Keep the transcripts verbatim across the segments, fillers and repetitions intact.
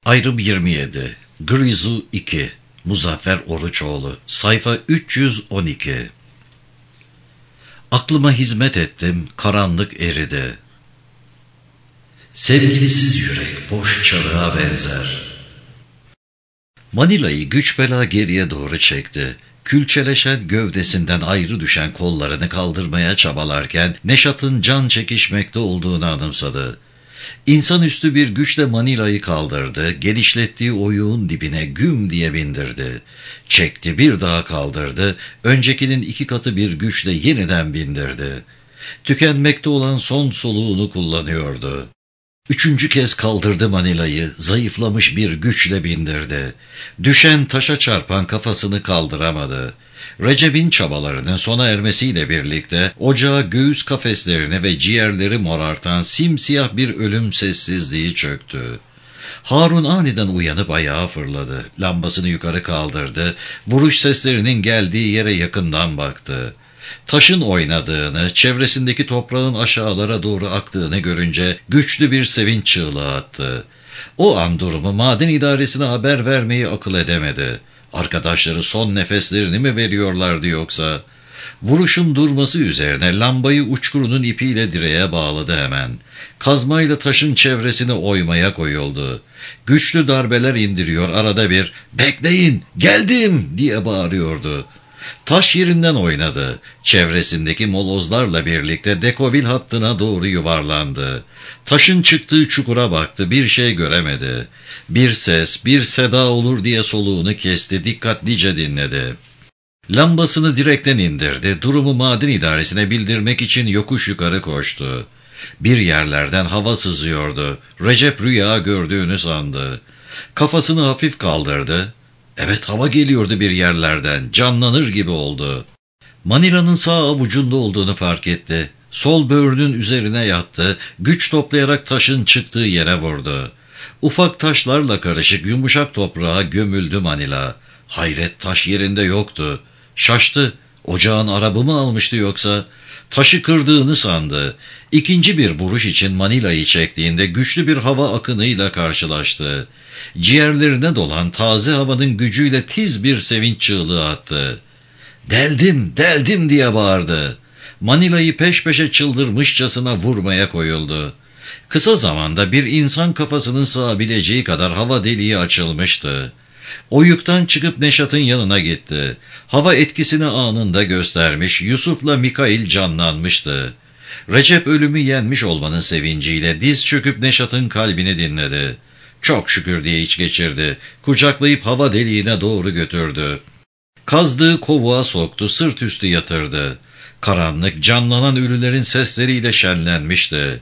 Ayrım yirmi yedi. Grizu iki. Muzaffer Oruçoğlu. Sayfa üç yüz on iki. Aklıma hizmet ettim, karanlık eridi. Sevgilisiz yürek boş çarığa benzer. Manila'yı güç bela geriye doğru çekti. Külçeleşen gövdesinden ayrı düşen kollarını kaldırmaya çabalarken Neşat'ın can çekişmekte olduğunu anımsadı. İnsanüstü bir güçle Manila'yı kaldırdı, genişlettiği oyuğun dibine güm diye bindirdi. Çekti, bir daha kaldırdı, öncekinin iki katı bir güçle yeniden bindirdi. Tükenmekte olan son soluğunu kullanıyordu. Üçüncü kez kaldırdı Manila'yı, zayıflamış bir güçle bindirdi. Düşen taşa çarpan kafasını kaldıramadı. Recep'in çabalarının sona ermesiyle birlikte ocağa göğüs kafeslerini ve ciğerleri morartan simsiyah bir ölüm sessizliği çöktü. Harun aniden uyanıp ayağa fırladı. Lambasını yukarı kaldırdı. Vuruş seslerinin geldiği yere yakından baktı. Taşın oynadığını, çevresindeki toprağın aşağılara doğru aktığını görünce güçlü bir sevinç çığlığı attı. O an durumu maden idaresine haber vermeyi akıl edemedi. Arkadaşları son nefeslerini mi veriyorlardı yoksa? Vuruşun durması üzerine lambayı uçkurunun ipiyle direğe bağladı hemen. Kazmayla taşın çevresini oymaya koyuldu. Güçlü darbeler indiriyor, arada bir "Bekleyin, geldim!" diye bağırıyordu. Taş yerinden oynadı. Çevresindeki molozlarla birlikte Dekovil hattına doğru yuvarlandı. Taşın çıktığı çukura baktı, bir şey göremedi. Bir ses, bir seda olur diye soluğunu kesti, dikkatlice dinledi. Lambasını direkten indirdi, durumu maden idaresine bildirmek için yokuş yukarı koştu. Bir yerlerden hava sızıyordu. Recep rüya gördüğünü sandı. Kafasını hafif kaldırdı. Evet, hava geliyordu bir yerlerden, canlanır gibi oldu. Manila'nın sağ avucunda olduğunu fark etti. Sol böğrünün üzerine yattı, güç toplayarak taşın çıktığı yere vurdu. Ufak taşlarla karışık yumuşak toprağa gömüldü Manila. Hayret, taş yerinde yoktu. Şaştı, ocağın arabı mı almıştı yoksa? Taşı kırdığını sandı. İkinci bir vuruş için Manila'yı çektiğinde güçlü bir hava akınıyla karşılaştı. Ciğerlerine dolan taze havanın gücüyle tiz bir sevinç çığlığı attı. "Deldim, deldim!" diye bağırdı. Manila'yı peş peşe çıldırmışçasına vurmaya koyuldu. Kısa zamanda bir insan kafasının sığabileceği kadar hava deliği açılmıştı. Oyuktan çıkıp Neşat'ın yanına gitti. Hava etkisini anında göstermiş, Yusuf'la Mikail canlanmıştı. Recep ölümü yenmiş olmanın sevinciyle diz çöküp Neşat'ın kalbini dinledi. Çok şükür diye iç geçirdi. Kucaklayıp hava deliğine doğru götürdü. Kazdığı kovuğa soktu, sırt üstü yatırdı. Karanlık, canlanan ölülerin sesleriyle şenlenmişti.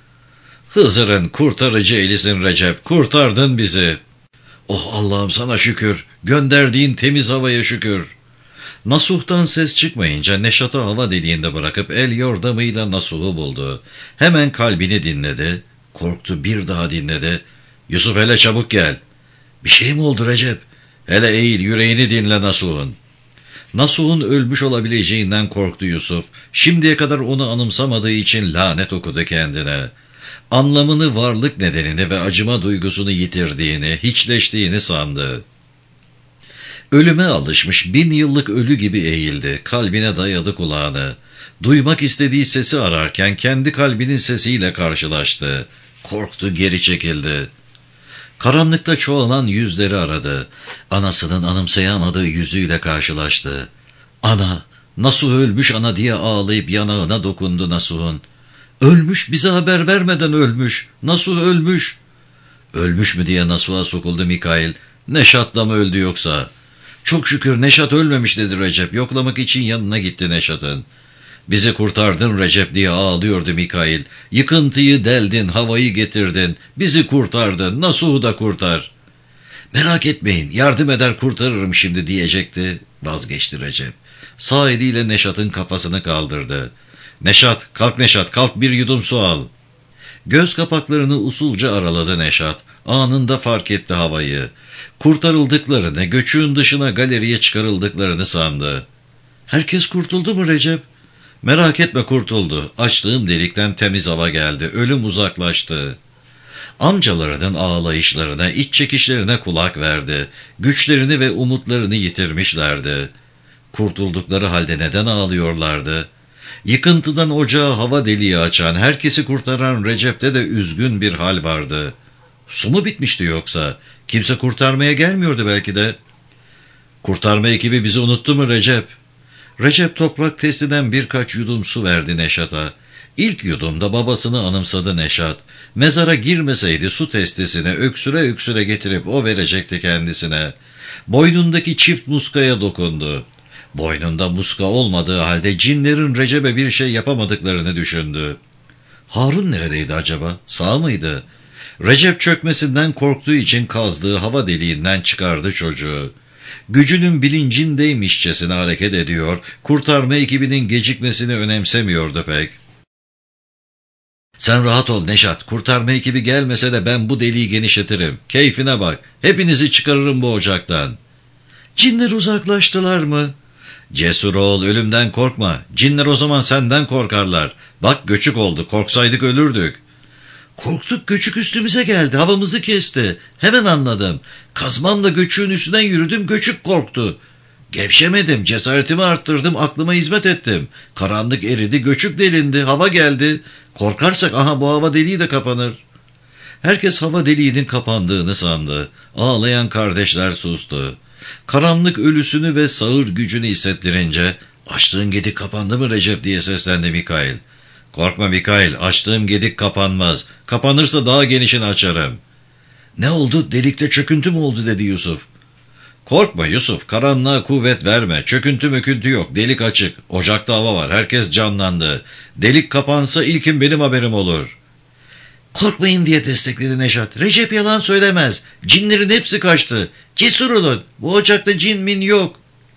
"Hızır'ın kurtarıcı elisin Recep, kurtardın bizi." "Oh Allah'ım, sana şükür, gönderdiğin temiz havaya şükür." Nasuh'tan ses çıkmayınca Neşat'ı hava deliğinde bırakıp el yordamıyla Nasuh'u buldu. Hemen kalbini dinledi. Korktu, bir daha dinledi. "Yusuf, hele çabuk gel." "Bir şey mi oldu Recep?" "Hele eğil, yüreğini dinle Nasuh'un." Nasuh'un ölmüş olabileceğinden korktu Yusuf. Şimdiye kadar onu anımsamadığı için lanet okudu kendine. Anlamını, varlık nedenini ve acıma duygusunu yitirdiğini, hiçleştiğini sandı. Ölüme alışmış bin yıllık ölü gibi eğildi, kalbine dayadı kulağını. Duymak istediği sesi ararken kendi kalbinin sesiyle karşılaştı. Korktu, geri çekildi. Karanlıkta çoğalan yüzleri aradı. Anasının anımsayamadığı yüzüyle karşılaştı. "Ana, Nasuh ölmüş ana!" diye ağlayıp yanağına dokundu Nasuh'un. "Ölmüş, bize haber vermeden ölmüş. Nasuh ölmüş." "Ölmüş mü?" diye Nasuh'a sokuldu Mikail. "Neşat'la mı öldü yoksa?" "Çok şükür Neşat ölmemiş," dedi Recep. Yoklamak için yanına gitti Neşat'ın. "Bizi kurtardın Recep," diye ağlıyordu Mikail. "Yıkıntıyı deldin, havayı getirdin. Bizi kurtardın, Nasuh'u da kurtar." "Merak etmeyin, yardım eder kurtarırım şimdi," diyecekti. Vazgeçti Recep. Sağ eliyle Neşat'ın kafasını kaldırdı. "Neşat, kalk Neşat, kalk, bir yudum su al." Göz kapaklarını usulca araladı Neşat. Anında fark etti havayı. Kurtarıldıklarını, göçüğün dışına galeriye çıkarıldıklarını sandı. "Herkes kurtuldu mu Recep?" "Merak etme, kurtuldu. Açtığım delikten temiz hava geldi. Ölüm uzaklaştı." Amcalarının ağlayışlarına, iç çekişlerine kulak verdi. Güçlerini ve umutlarını yitirmişlerdi. Kurtuldukları halde neden ağlıyorlardı? Yıkıntıdan ocağa hava deliği açan, herkesi kurtaran Recep'te de üzgün bir hal vardı. Su mu bitmişti yoksa? Kimse kurtarmaya gelmiyordu belki de. Kurtarma ekibi bizi unuttu mu Recep? Recep toprak testinden birkaç yudum su verdi Neşat'a. İlk yudumda babasını anımsadı Neşat. Mezara girmeseydi su testesini öksüre öksüre getirip o verecekti kendisine. Boynundaki çift muskaya dokundu. Boynunda muska olmadığı halde cinlerin Recep'e bir şey yapamadıklarını düşündü. Harun neredeydi acaba? Sağ mıydı? Recep çökmesinden korktuğu için kazdığı hava deliğinden çıkardı çocuğu. Gücünün bilincindeymişçesine hareket ediyor, kurtarma ekibinin gecikmesini önemsemiyordu pek. Sen rahat ol Neşat, kurtarma ekibi gelmese de ben bu deliği genişletirim. Keyfine bak, hepinizi çıkarırım bu ocaktan. Cinler uzaklaştılar mı? Cesur ol, ölümden korkma. Cinler o zaman senden korkarlar. Bak göçük oldu, korksaydık ölürdük. Korktuk, göçük üstümüze geldi, havamızı kesti. Hemen anladım. Kazmamla göçüğün üstünden yürüdüm, göçük korktu. Gevşemedim, cesaretimi arttırdım, aklıma hizmet ettim. Karanlık eridi, göçük delindi, hava geldi. Korkarsak aha bu hava deliği de kapanır. Herkes hava deliğinin kapandığını sandı. Ağlayan kardeşler sustu. Karanlık ölüsünü ve sağır gücünü hissettirince, açtığın gedik kapandı mı Recep diye seslendi Mikail. Korkma Mikail, açtığım gedik kapanmaz. Kapanırsa daha genişini açarım. Ne oldu, delikte çöküntü mü oldu dedi Yusuf. Korkma Yusuf, karanlığa kuvvet verme. Çöküntü müküntü yok, delik açık. Ocakta hava var, herkes canlandı. Delik kapansa ilkin benim haberim olur. Korkmayın diye destekledi Neşat. Recep yalan söylemez. Cinlerin hepsi kaçtı. Cesur olun, bu ocakta cin min yok.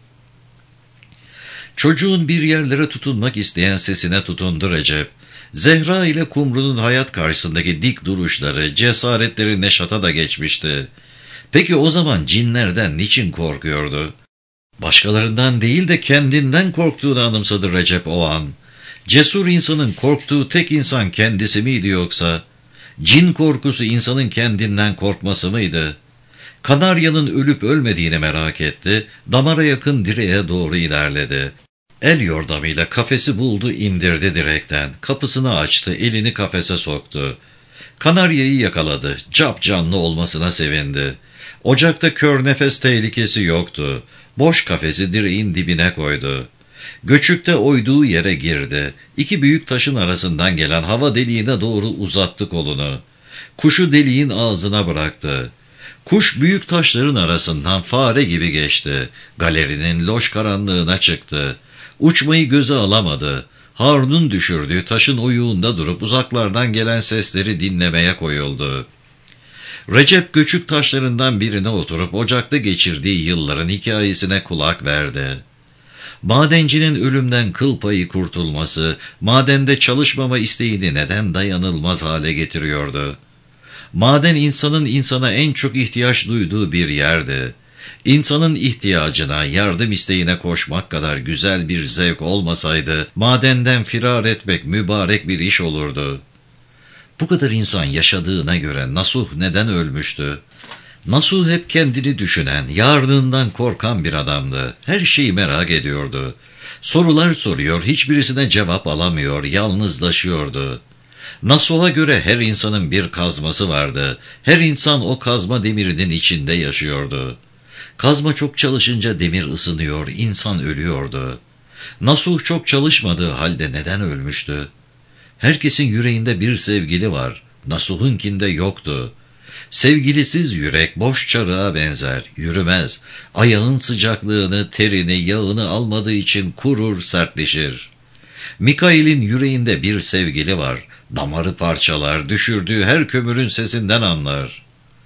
Çocuğun bir yerlere tutunmak isteyen sesine tutundu Recep. Zehra ile Kumru'nun hayat karşısındaki dik duruşları, cesaretleri Neşat'a da geçmişti. Peki o zaman cinlerden niçin korkuyordu? Başkalarından değil de kendinden korktuğunu anımsadı Recep o an. Cesur insanın korktuğu tek insan kendisi miydi yoksa? Cin korkusu insanın kendinden korkması mıydı? Kanaryanın ölüp ölmediğini merak etti, damara yakın direğe doğru ilerledi. El yordamıyla kafesi buldu, indirdi direkten. Kapısını açtı, elini kafese soktu. Kanaryayı yakaladı, cap canlı olmasına sevindi. Ocakta kör nefes tehlikesi yoktu. Boş kafesi direğin dibine koydu. Göçükte oyduğu yere girdi. İki büyük taşın arasından gelen hava deliğine doğru uzattı kolunu. Kuşu deliğin ağzına bıraktı. Kuş büyük taşların arasından fare gibi geçti. Galerinin loş karanlığına çıktı. Uçmayı göze alamadı. Harun'un düşürdüğü taşın oyuğunda durup uzaklardan gelen sesleri dinlemeye koyuldu. Recep göçük taşlarından birine oturup ocakta geçirdiği yılların hikayesine kulak verdi. Madencinin ölümden kıl payı kurtulması, madende çalışmama isteğini neden dayanılmaz hale getiriyordu? Maden insanın insana en çok ihtiyaç duyduğu bir yerdi. İnsanın ihtiyacına, yardım isteğine koşmak kadar güzel bir zevk olmasaydı, madenden firar etmek mübarek bir iş olurdu. Bu kadar insan yaşadığına göre Nasuh neden ölmüştü? Nasuh hep kendini düşünen, yarınından korkan bir adamdı. Her şeyi merak ediyordu. Sorular soruyor, hiçbirisine cevap alamıyor, yalnızlaşıyordu. Nasuh'a göre her insanın bir kazması vardı. Her insan o kazma demirinin içinde yaşıyordu. Kazma çok çalışınca demir ısınıyor, insan ölüyordu. Nasuh çok çalışmadığı halde neden ölmüştü? Herkesin yüreğinde bir sevgili var. Nasuh'unkinde yoktu. Sevgilisiz yürek boş çarığa benzer, yürümez. Ayağın sıcaklığını, terini, yağını almadığı için kurur, sertleşir. Mikail'in yüreğinde bir sevgili var. Damarı parçalar, düşürdüğü her kömürün sesinden anlar.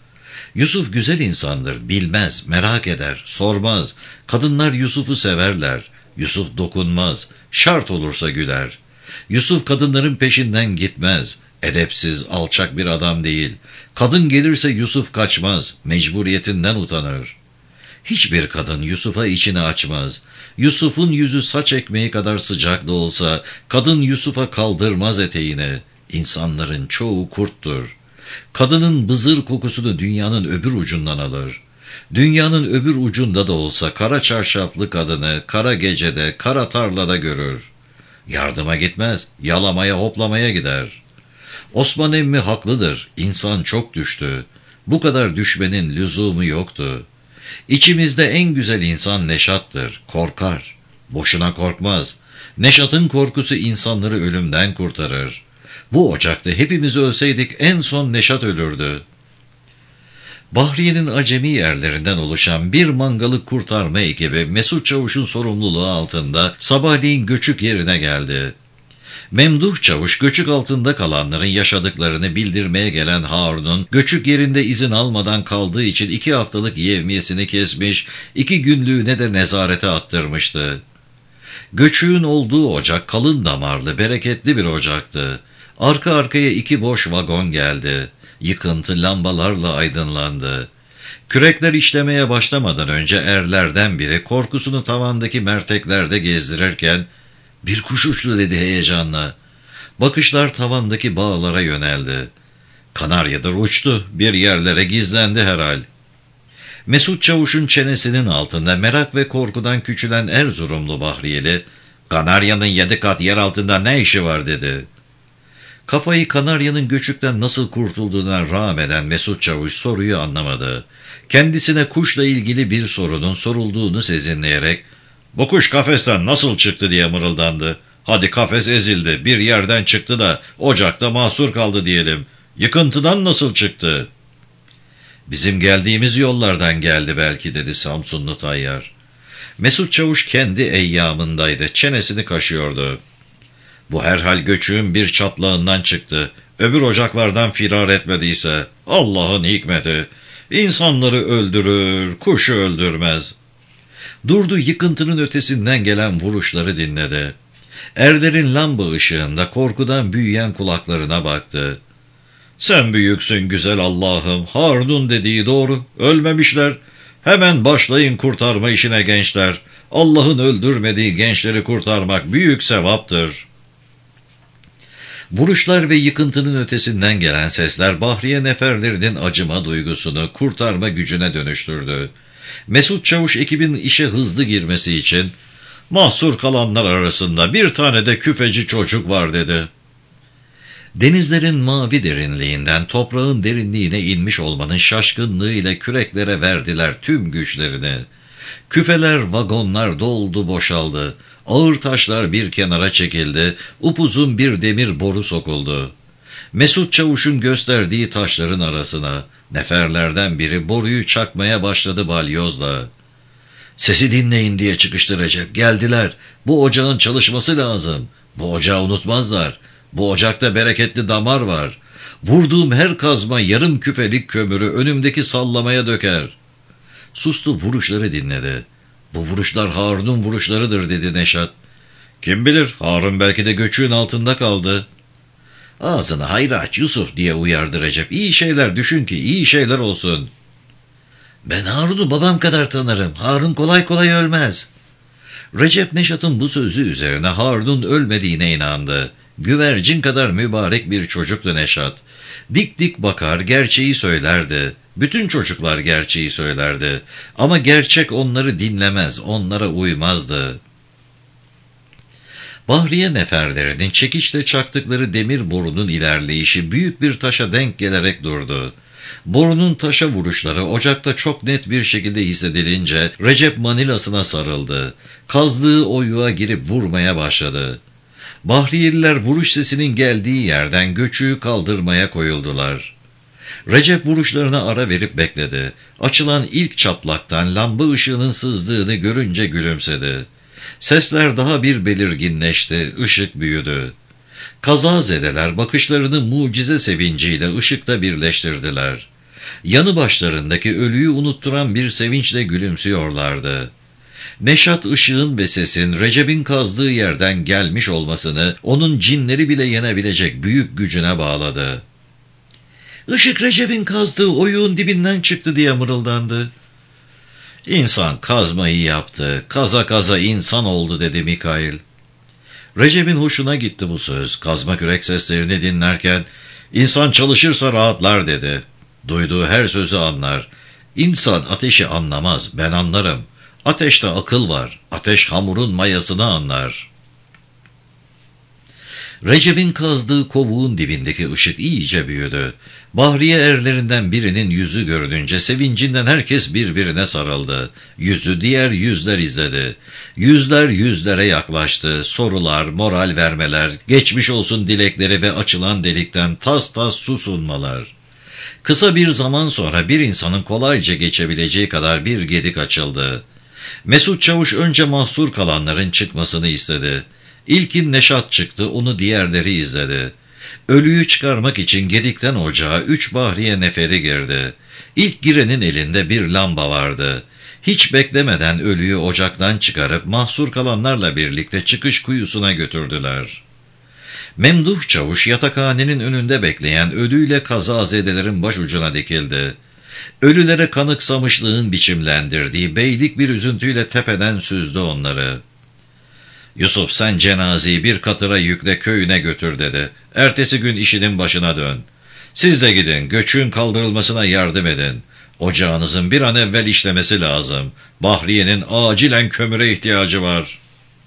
Yusuf güzel insandır, bilmez, merak eder, sormaz. Kadınlar Yusuf'u severler. Yusuf dokunmaz, şart olursa güler. Yusuf kadınların peşinden gitmez. Edepsiz, alçak bir adam değil. Kadın gelirse Yusuf kaçmaz, mecburiyetinden utanır. Hiçbir kadın Yusuf'a içini açmaz. Yusuf'un yüzü saç ekmeği kadar sıcak da olsa, kadın Yusuf'a kaldırmaz eteğini. İnsanların çoğu kurttur. Kadının bızır kokusunu dünyanın öbür ucundan alır. Dünyanın öbür ucunda da olsa kara çarşaflı kadını kara gecede, kara tarlada görür. Yardıma gitmez, yalamaya hoplamaya gider. Osman emmi haklıdır, insan çok düştü. Bu kadar düşmenin lüzumu yoktu. İçimizde en güzel insan Neşat'tır, korkar. Boşuna korkmaz. Neşat'ın korkusu insanları ölümden kurtarır. Bu ocakta hepimiz ölseydik en son Neşat ölürdü. Bahriye'nin acemi yerlerinden oluşan bir mangalı kurtarma ekibi Mesut Çavuş'un sorumluluğu altında sabahleyin Göçük yerine geldi. Memduh Çavuş Göçük altında kalanların yaşadıklarını bildirmeye gelen Harun'un Göçük yerinde izin almadan kaldığı için iki haftalık yevmiyesini kesmiş, iki günlüğüne de nezarete attırmıştı. Göçük'ün olduğu ocak kalın damarlı, bereketli bir ocaktı. Arka arkaya iki boş vagon geldi. Yıkıntı lambalarla aydınlandı. Kürekler işlemeye başlamadan önce erlerden biri korkusunu tavandaki merteklerde gezdirirken "Bir kuş uçtu" dedi heyecanla. Bakışlar tavandaki bağlara yöneldi. Kanaryadır, uçtu, bir yerlere gizlendi herhal. Mesut Çavuş'un çenesinin altında merak ve korkudan küçülen Erzurumlu Bahriyeli, "Kanaryanın yedi kat yer altında ne işi var?" dedi. Kafayı Kanaryanın Göçük'ten nasıl kurtulduğuna rağmen Mesut Çavuş soruyu anlamadı. Kendisine kuşla ilgili bir sorunun sorulduğunu sezinleyerek "Bu kuş kafesten nasıl çıktı?" diye mırıldandı. "Hadi kafes ezildi, bir yerden çıktı da ocakta mahsur kaldı diyelim. Yıkıntıdan nasıl çıktı?" "Bizim geldiğimiz yollardan geldi belki" dedi Samsunlu tayyar. Mesut Çavuş kendi eyyamındaydı, çenesini kaşıyordu. "Bu herhal Göçük'ün bir çatlağından çıktı. Öbür ocaklardan firar etmediyse Allah'ın hikmeti. İnsanları öldürür, kuşu öldürmez." Durdu, yıkıntının ötesinden gelen vuruşları dinledi. Erlerin lamba ışığında korkudan büyüyen kulaklarına baktı. "Sen büyüksün güzel Allah'ım, Harun'un dediği doğru, ölmemişler. Hemen başlayın kurtarma işine gençler. Allah'ın öldürmediği gençleri kurtarmak büyük sevaptır." Vuruşlar ve yıkıntının ötesinden gelen sesler Bahriye neferlerinin acıma duygusunu kurtarma gücüne dönüştürdü. Mesut Çavuş ekibin işe hızlı girmesi için "Mahsur kalanlar arasında bir tane de küfeci çocuk var" dedi. Denizlerin mavi derinliğinden toprağın derinliğine inmiş olmanın şaşkınlığıyla küreklere verdiler tüm güçlerini. Küfeler, vagonlar doldu boşaldı. Ağır taşlar bir kenara çekildi, upuzun bir demir boru sokuldu. Mesut Çavuş'un gösterdiği taşların arasına neferlerden biri boruyu çakmaya başladı balyozla. "Sesi dinleyin" diye çıkıştı Recep. "Geldiler. Bu ocağın çalışması lazım. Bu ocağı unutmazlar. Bu ocakta bereketli damar var. Vurduğum her kazma yarım küfelik kömürü önümdeki sallamaya döker." Sustu, vuruşları dinledi. "Bu vuruşlar Harun'un vuruşlarıdır" dedi Neşat. "Kim bilir, Harun belki de Göçük'ün altında kaldı." "Ağzını hayra aç Yusuf" diye uyardı Recep. "İyi şeyler düşün ki iyi şeyler olsun." "Ben Harun'u babam kadar tanırım. Harun kolay kolay ölmez." Recep Neşat'ın bu sözü üzerine Harun'un ölmediğine inandı. Güvercin kadar mübarek bir çocuktu Neşat. Dik dik bakar, gerçeği söylerdi. Bütün çocuklar gerçeği söylerdi. Ama gerçek onları dinlemez, onlara uymazdı. Bahriye neferlerinin çekiçle çaktıkları demir borunun ilerleyişi büyük bir taşa denk gelerek durdu. Borunun taşa vuruşları ocakta çok net bir şekilde hissedilince Recep manilasına sarıldı. Kazdığı oyuğa girip vurmaya başladı. Bahriyeliler vuruş sesinin geldiği yerden Göçük'ü kaldırmaya koyuldular. Recep vuruşlarına ara verip bekledi. Açılan ilk çatlaktan lamba ışığının sızdığını görünce gülümsedi. Sesler daha bir belirginleşti, ışık büyüdü. Kazazedeler bakışlarını mucize sevinciyle ışıkta birleştirdiler. Yanı başlarındaki ölüyü unutturan bir sevinçle gülümsüyorlardı. Neşat ışığın ve sesin Recep'in kazdığı yerden gelmiş olmasını onun cinleri bile yenebilecek büyük gücüne bağladı. "Işık Recep'in kazdığı oyuğun dibinden çıktı" diye mırıldandı. "İnsan kazmayı yaptı, kaza kaza insan oldu" dedi Mikail. Recep'in hoşuna gitti bu söz. Kazma kürek seslerini dinlerken İnsan çalışırsa rahatlar dedi. Duyduğu her sözü anlar. İnsan ateşi anlamaz, ben anlarım. Ateşte akıl var, ateş hamurun mayasını anlar. Recep'in kazdığı kovuğun dibindeki ışık iyice büyüdü. Bahriye erlerinden birinin yüzü görününce sevincinden herkes birbirine sarıldı. Yüzü diğer yüzler izledi. Yüzler yüzlere yaklaştı. Sorular, moral vermeler, geçmiş olsun dilekleri ve açılan delikten tas tas su sunmalar. Kısa bir zaman sonra bir insanın kolayca geçebileceği kadar bir gedik açıldı. Mesut Çavuş önce mahsur kalanların çıkmasını istedi. İlkin Neşat çıktı, onu diğerleri izledi. Ölüyü çıkarmak için gedikten ocağa üç bahriye neferi girdi. İlk girenin elinde bir lamba vardı. Hiç beklemeden ölüyü ocaktan çıkarıp mahsur kalanlarla birlikte çıkış kuyusuna götürdüler. Memduh Çavuş yatakhanenin önünde bekleyen ölüyle kazazedelerin başucuna dikildi. Ölülere kanıksamışlığın biçimlendirdiği beylik bir üzüntüyle tepeden süzdü onları. Yusuf, sen cenazeyi bir katıra yükle köyüne götür dedi. Ertesi gün işinin başına dön. Siz de gidin, göçün kaldırılmasına yardım edin. Ocağınızın bir an evvel işlemesi lazım. Bahriye'nin acilen kömüre ihtiyacı var.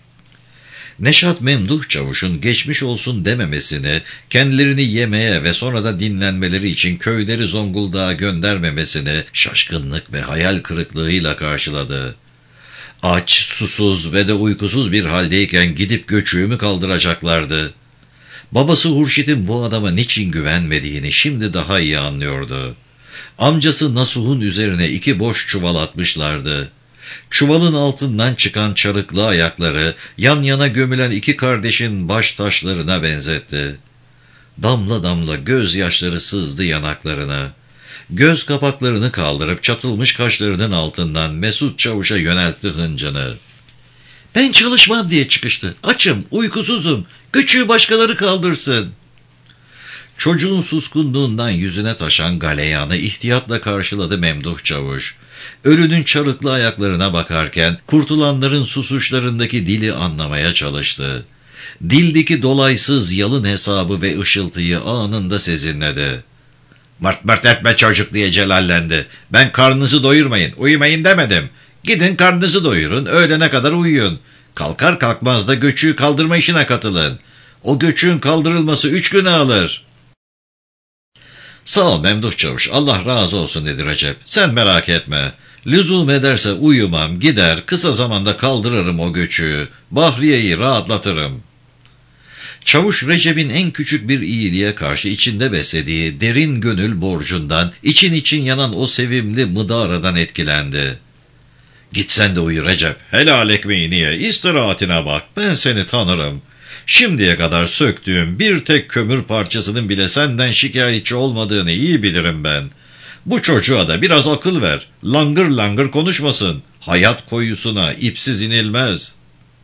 Neşat Memduh Çavuş'un geçmiş olsun dememesini, kendilerini yemeye ve sonra da dinlenmeleri için köyleri Zonguldak'a göndermemesini şaşkınlık ve hayal kırıklığıyla karşıladı. Aç, susuz ve de uykusuz bir haldeyken gidip göçüğü mü kaldıracaklardı? Babası Hurşit'in bu adama niçin güvenmediğini şimdi daha iyi anlıyordu. Amcası Nasuh'un üzerine iki boş çuval atmışlardı. Çuvalın altından çıkan çarıklı ayakları yan yana gömülen iki kardeşin baş taşlarına benzetti. Damla damla gözyaşları sızdı yanaklarına. Göz kapaklarını kaldırıp çatılmış kaşlarının altından Mesut Çavuş'a yöneltti hıncını. Ben çalışmam diye çıkıştı. Açım, uykusuzum. Göçüğü başkaları kaldırsın. Çocuğun suskunluğundan yüzüne taşan galeyanı ihtiyatla karşıladı Memduh Çavuş. Ölünün çarıklı ayaklarına bakarken kurtulanların susuşlarındaki dili anlamaya çalıştı. Dildeki dolaysız yalın hesabı ve ışıltıyı anında sezinledi. Mırt mırt etme çocuk diye celallendi. Ben karnınızı doyurmayın, uyumayın demedim. Gidin karnınızı doyurun, öğlene kadar uyuyun. Kalkar kalkmaz da göçüğü kaldırma işine katılın. O göçüğün kaldırılması üç güne alır. Sağ ol Memduh Çavuş, Allah razı olsun dedi Recep. Sen merak etme. Lüzum ederse uyumam, gider, kısa zamanda kaldırırım o göçüğü. Bahriye'yi rahatlatırım. Çavuş Recep'in en küçük bir iyiliğe karşı içinde beslediği derin gönül borcundan, için için yanan o sevimli mıdaradan etkilendi. Git sen de uyu Recep, helal ekmeğini ye, istirahatine bak, ben seni tanırım. Şimdiye kadar söktüğüm bir tek kömür parçasının bile senden şikayetçi olmadığını iyi bilirim ben. Bu çocuğa da biraz akıl ver, langır langır konuşmasın, hayat koyusuna ipsiz inilmez.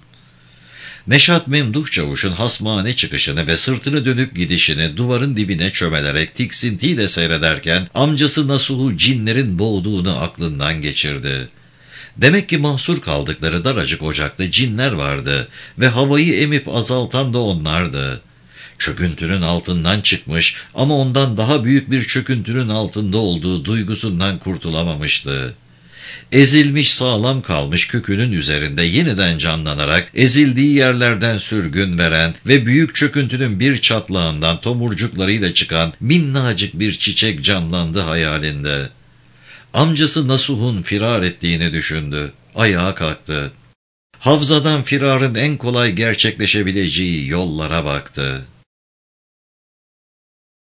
Neşat Memduh Çavuş'un hasmane çıkışını ve sırtını dönüp gidişini duvarın dibine çömelerek tiksintiyle seyrederken amcası Nasuh'u cinlerin boğduğunu aklından geçirdi. Demek ki mahsur kaldıkları daracık ocakta cinler vardı ve havayı emip azaltan da onlardı. Çöküntünün altından çıkmış ama ondan daha büyük bir çöküntünün altında olduğu duygusundan kurtulamamıştı. Ezilmiş sağlam kalmış kökünün üzerinde yeniden canlanarak ezildiği yerlerden sürgün veren ve büyük çöküntünün bir çatlağından tomurcuklarıyla çıkan minnacık bir çiçek canlandı hayalinde. Amcası Nasuh'un firar ettiğini düşündü. Ayağa kalktı. Havzadan firarın en kolay gerçekleşebileceği yollara baktı.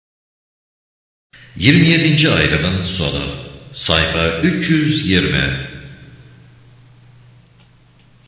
yirmi yedinci ayrımın sonu. Sayfa üç yüz yirmi.